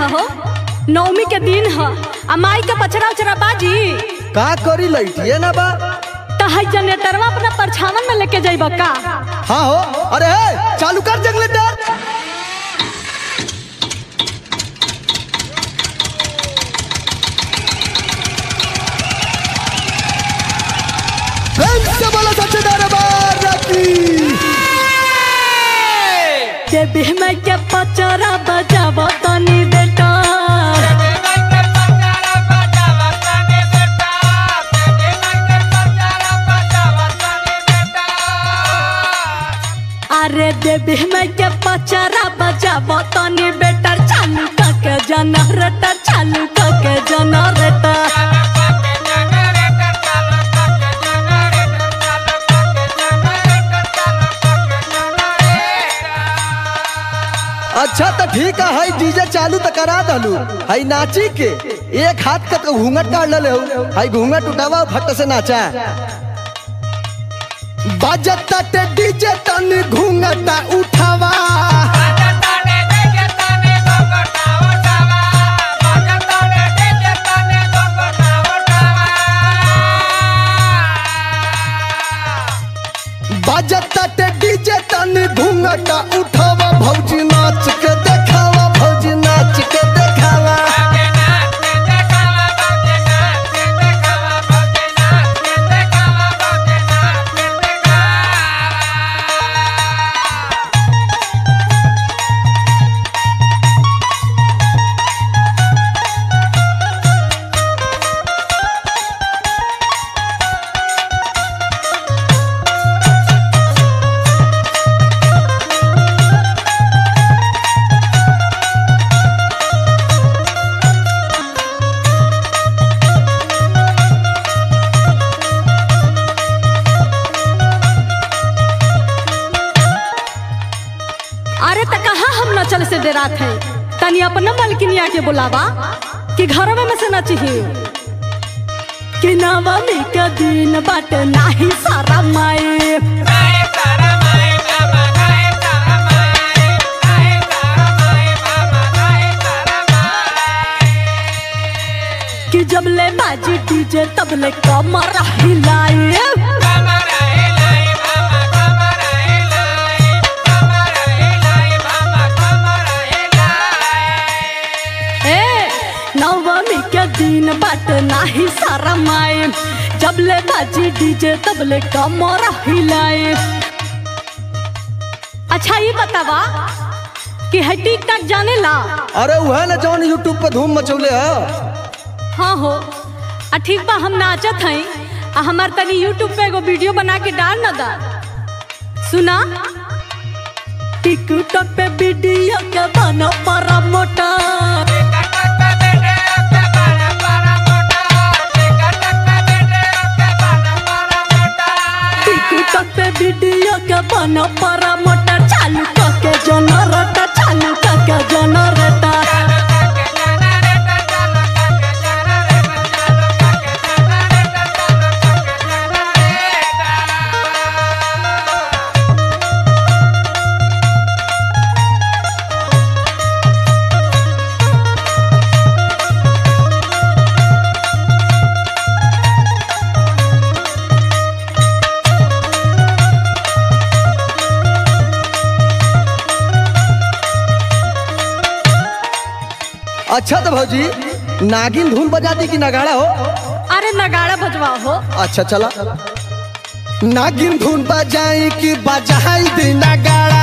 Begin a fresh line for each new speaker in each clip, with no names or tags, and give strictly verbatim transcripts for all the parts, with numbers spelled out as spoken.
हो नवमी के दिन है आ माई के पचरा उचरा बाजी
का करी लइटिए ना बा
तहाई जनरेटरवा अपना परछावन में लेके जाइबा का।
हाँ हो अरे हे चालू कर जनरेटर। से बोला सच्चे दरबार की
देवी में के पचरा बजावो तनी बेटा अरे देवी में के पचरा बजावो तनी बेटा चालू करके जनरेटर चालू करके जनरेटर।
अच्छा तो ठीक है हाई डीजे चालू तो करा दलू हाई नाची के एक हाथ का घूंघट काट ले हाई घूंघट उठावा फट से नाचा बजता ते डीजे तन घूंघटा उठावा बजता ते डीजे तन घूंघटा उठावा भौजी नाच के देखावा भौजी नाच के देखावा।
चल से डेरात है तनी अपना मलकिनिया के बुलावा कि घर में से नची कि नवमी के दिन बाटे नाही सारा माए कि जब ले बाजी डीजे तब ले कमर हिलाए दिन बाट नाही सारा माए जब ले बाजी डीजे तब ले कमर हिलाए। अच्छा ये बतावा कि है टिकटॉक जाने ला।
अरे वह ना जौन यूट्यूब पे धूम मचौले है।
हाँ हो आ ठीक बा हम नाचत हई आ हमार तनी यूट्यूब पे एगो वीडियो बना के डाल ना दा सुना टिकटॉक पे वीडियो के बना बड़ा मोटा पे वीडियो के बना बड़ा मोटा चालू करके जनरेटर चालू करके जनरेटर।
अच्छा तो भौजी नागिन धुन बजा दी कि नगाड़ा हो।
अरे नगाड़ा बजवाओ हो।
अच्छा चला नागिन धुन बजाई कि बजाई दी नगाड़ा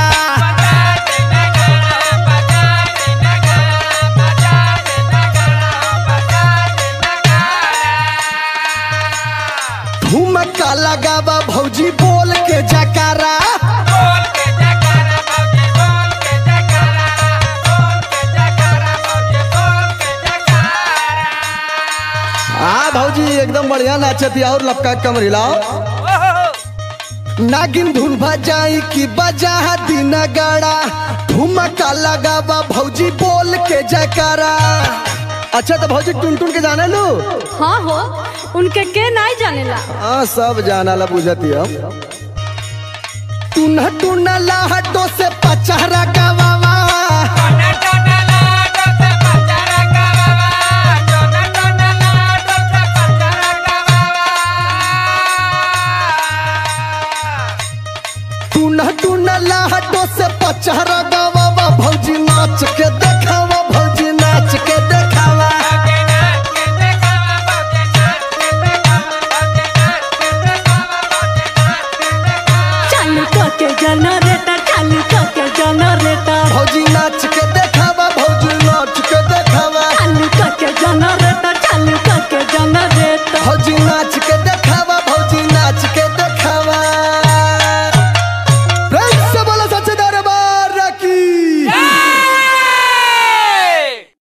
ठुमका लगावा भौजी बोल के जकारा भौजी एकदम बढ़िया नाचती और लपका कमर हिलाओ नागिन धुन बजाई कि बजा दी नगाड़ा ठुमका लगावा भौजी बोल के जकारा। अच्छा तो भौजी टुन टुन के जाने लो।
हाँ हो उनके के नहीं जाने ला।
हाँ सब जाना ला बुझती हम टुन टुन लाहटो से पचहरा गवावा नाच के